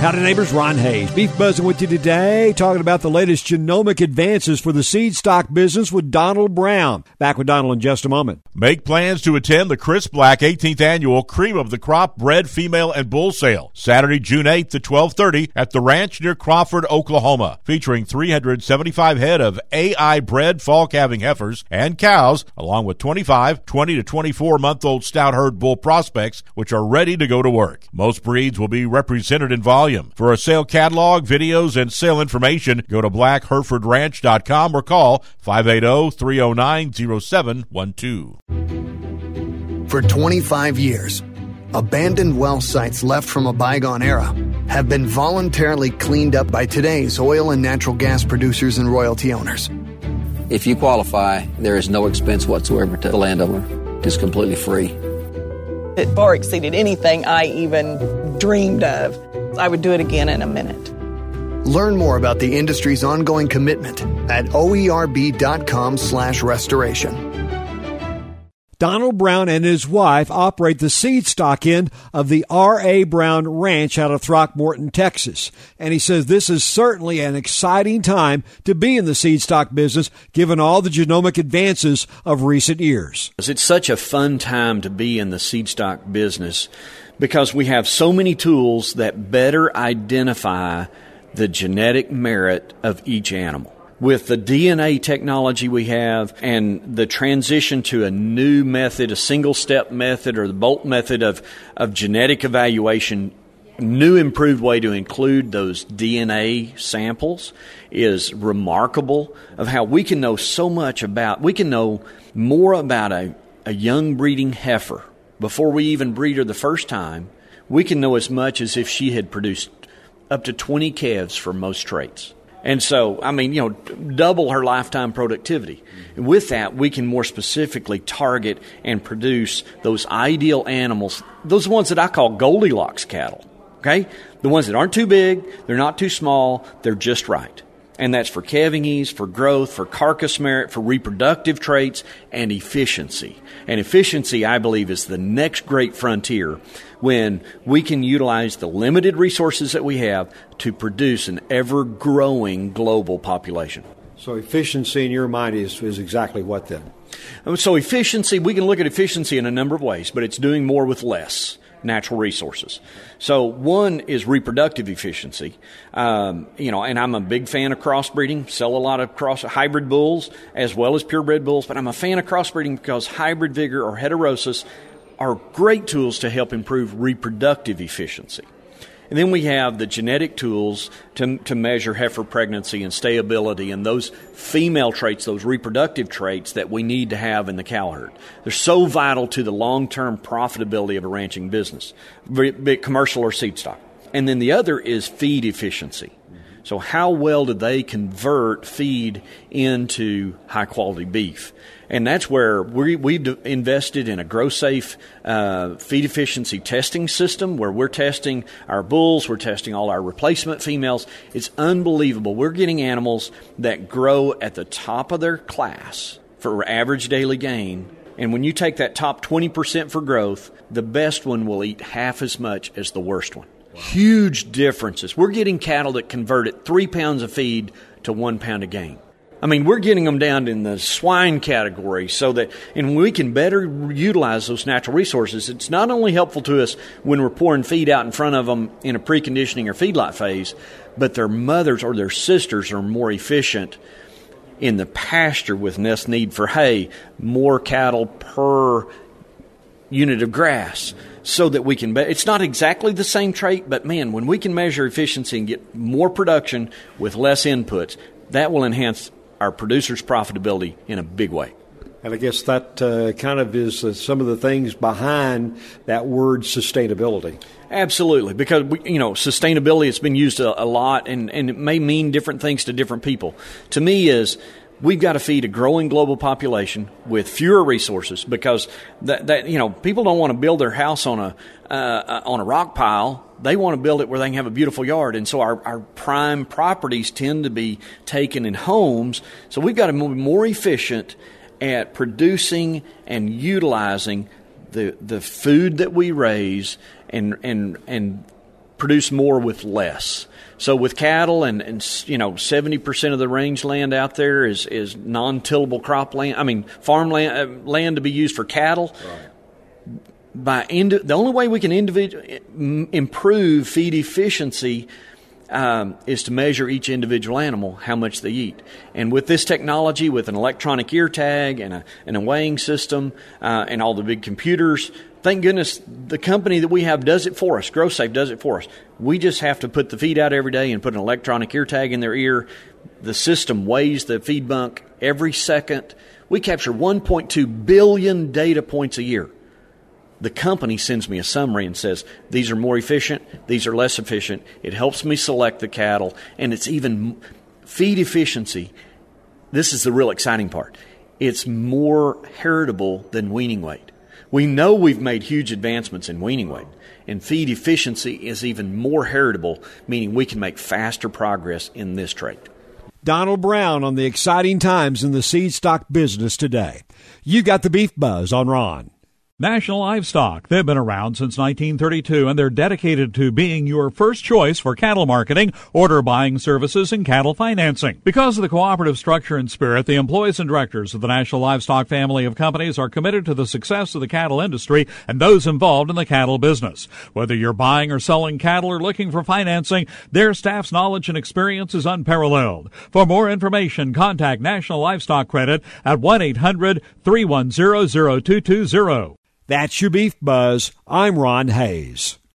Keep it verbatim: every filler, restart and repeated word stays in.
Howdy neighbors, Ron Hayes. Beef Buzzing with you today, talking about the latest genomic advances for the seed stock business with Donald Brown. Back with Donald in just a moment. Make plans to attend the Chris Black eighteenth Annual Cream of the Crop Bred Female and Bull Sale, Saturday, June eighth at twelve thirty at the ranch near Crawford, Oklahoma, featuring three hundred seventy-five head of A I-bred fall calving heifers and cows, along with twenty-five, twenty to twenty-four-month-old stout herd bull prospects, which are ready to go to work. Most breeds will be represented in volume. For a sale catalog, videos, and sale information, go to black hereford ranch dot com or call five eight zero, three zero nine, zero seven one two. For twenty-five years, abandoned well sites left from a bygone era have been voluntarily cleaned up by today's oil and natural gas producers and royalty owners. If you qualify, there is no expense whatsoever to the landowner. It's completely free. It far exceeded anything I even dreamed of. I would do it again in a minute. Learn more about the industry's ongoing commitment at oerb.com slash restoration. Donald Brown and his wife operate the seed stock end of the R A. Brown Ranch out of Throckmorton, Texas. And he says this is certainly an exciting time to be in the seed stock business, given all the genomic advances of recent years. It's such a fun time to be in the seed stock business because we have so many tools that better identify the genetic merit of each animal. With the D N A technology we have and the transition to a new method, a single-step method or the Bolt method of, of genetic evaluation, new improved way to include those D N A samples is remarkable of how we can know so much about, we can know more about a, a young breeding heifer before we even breed her the first time. We can know as much as if she had produced up to twenty calves for most traits. And so, I mean, you know, double her lifetime productivity. And with that, we can more specifically target and produce those ideal animals, those ones that I call Goldilocks cattle, okay? The ones that aren't too big, they're not too small, they're just right. And that's for calving ease, for growth, for carcass merit, for reproductive traits, and efficiency. And efficiency, I believe, is the next great frontier when we can utilize the limited resources that we have to produce an ever-growing global population. So efficiency in your mind is, is exactly what then? So efficiency, we can look at efficiency in a number of ways, but it's doing more with less natural resources. So one is reproductive efficiency. Um, you know, and I'm a big fan of crossbreeding, sell a lot of cross hybrid bulls as well as purebred bulls, but I'm a fan of crossbreeding because hybrid vigor or heterosis are great tools to help improve reproductive efficiency. And then we have the genetic tools to, to measure heifer pregnancy and stayability and those female traits, those reproductive traits that we need to have in the cow herd. They're so vital to the long-term profitability of a ranching business, be it commercial or seed stock. And then the other is feed efficiency. So how well do they convert feed into high-quality beef? And that's where we, we've invested in a GrowSafe uh, feed efficiency testing system where we're testing our bulls, we're testing all our replacement females. It's unbelievable. We're getting animals that grow at the top of their class for average daily gain. And when you take that top twenty percent for growth, the best one will eat half as much as the worst one. Wow. Huge differences. We're getting cattle that convert at three pounds of feed to one pound of gain. I mean, we're getting them down in the swine category so that, and we can better utilize those natural resources. It's not only helpful to us when we're pouring feed out in front of them in a preconditioning or feedlot phase, but their mothers or their sisters are more efficient in the pasture with less need for hay, more cattle per unit of grass. So that we can, it's not exactly the same trait, but man, when we can measure efficiency and get more production with less inputs, that will enhance our producers' profitability in a big way. And I guess that uh, kind of is uh, some of the things behind that word sustainability. Absolutely, because we, you know, sustainability has been used a, a lot, and, and it may mean different things to different people. To me, is we've got to feed a growing global population with fewer resources because that, that you know people don't want to build their house on a uh, on a rock pile. They want to build it where they can have a beautiful yard. And so our, our prime properties tend to be taken in homes. So we've got to be more efficient at producing and utilizing the the food that we raise and and and produce more with less. So with cattle and, and you know, seventy percent of the rangeland out there is, is non-tillable cropland, I mean, farmland uh, land to be used for cattle. Right. By indi- the only way we can individu- improve feed efficiency um, is to measure each individual animal, how much they eat. And with this technology, with an electronic ear tag and a, and a weighing system uh, and all the big computers, thank goodness the company that we have does it for us. GrowSafe does it for us. We just have to put the feed out every day and put an electronic ear tag in their ear. The system weighs the feed bunk every second. We capture one point two billion data points a year. The company sends me a summary and says, these are more efficient, these are less efficient. It helps me select the cattle, and it's even feed efficiency. This is the real exciting part. It's more heritable than weaning weight. We know we've made huge advancements in weaning weight, and feed efficiency is even more heritable, meaning we can make faster progress in this trait. Donald Brown on the exciting times in the seed stock business today. You got the Beef Buzz on Ron. National Livestock. They've been around since nineteen thirty-two, and they're dedicated to being your first choice for cattle marketing, order buying services, and cattle financing. Because of the cooperative structure and spirit, the employees and directors of the National Livestock family of companies are committed to the success of the cattle industry and those involved in the cattle business. Whether you're buying or selling cattle or looking for financing, their staff's knowledge and experience is unparalleled. For more information, contact National Livestock Credit at one eight hundred three one zero zero two two zero. That's your Beef Buzz. I'm Ron Hayes.